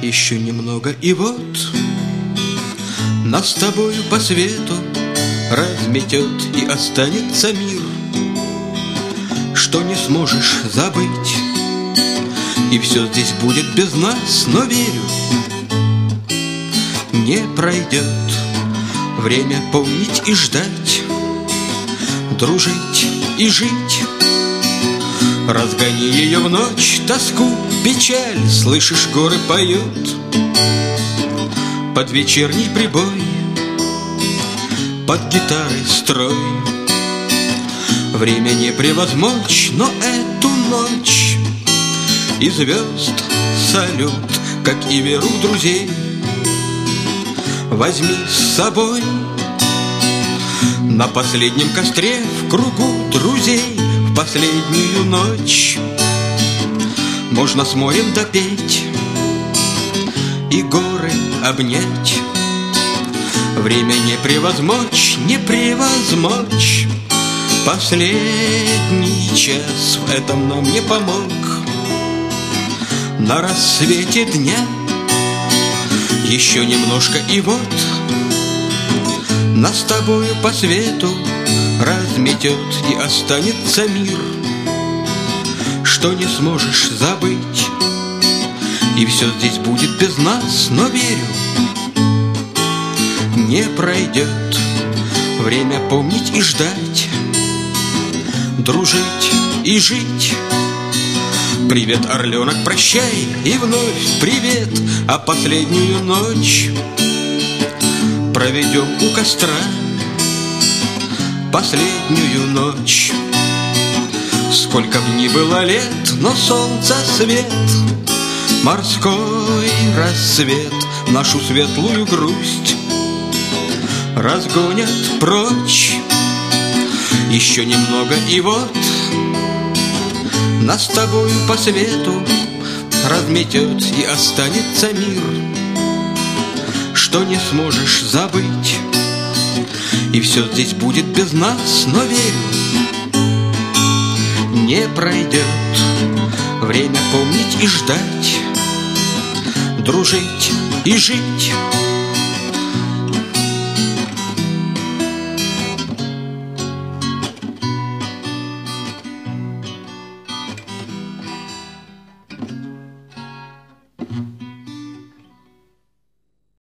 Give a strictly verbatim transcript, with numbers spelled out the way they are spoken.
еще немного, и вот нас с тобою по свету разметет и останется мир, что не сможешь забыть, и все здесь будет без нас, но верю, не пройдет время помнить и ждать, дружить и жить. Разгони ее в ночь, тоску, печаль, слышишь, горы поют под вечерний прибой, под гитары строй. Время не превозмочь, но эту ночь и звезд салют, как и веру в друзей, возьми с собой. На последнем костре в кругу друзей в последнюю ночь можно с морем допеть и горы обнять. Время не превозмочь, не превозмочь. Последний час в этом нам не помог. На рассвете дня еще немножко, и вот нас с тобою по свету разметет и останется мир, что не сможешь забыть, и все здесь будет без нас, но верю, не пройдет время помнить и ждать, дружить и жить. Привет, орленок, прощай, и вновь привет, а последнюю ночь проведем у костра, последнюю ночь. Сколько б ни было лет, но солнца свет, морской рассвет нашу светлую грусть разгонят прочь. Еще немного, и вот нас с тобою по свету разметет и останется мир, что не сможешь забыть, и все здесь будет без нас, но верю, не пройдет время помнить и ждать, дружить и жить.